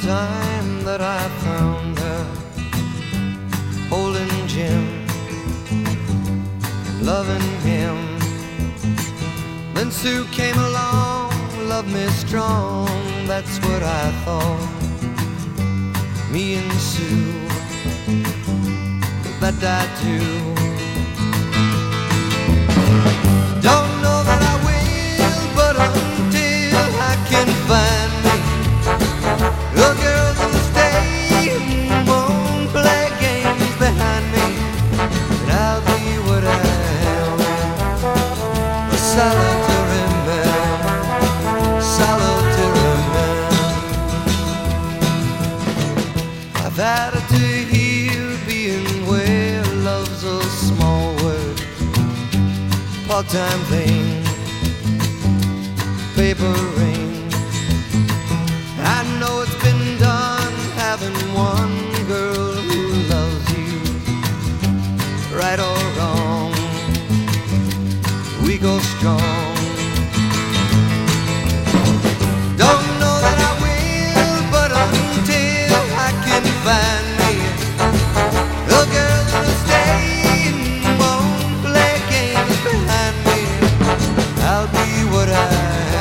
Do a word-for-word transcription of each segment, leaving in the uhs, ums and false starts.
time that I found her holding Jim, loving him. Then Sue came along, loved me strong, that's what I thought. Me and Sue, that I do. Don't know that I will, but until I can find me a girl that'll stay and won't play games behind me, and I'll be what I am, a solitary man, solitary man. I've had it to hear being where love's a small word, part-time thing, paper ring. I know it's been done having one girl who loves you, right or wrong, we go strong. Don't know that I will, but until I can find me a girl that'll stay and won't play games behind me, I'll be what I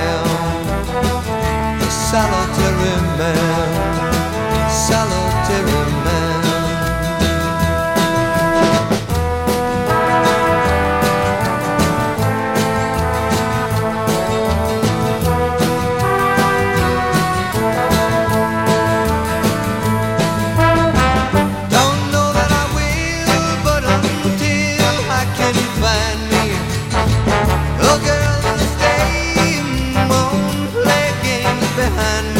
am, a solitary man, solitary man. Don't know that I will, but until I can find me a girl that'll stay and won't play games behind me,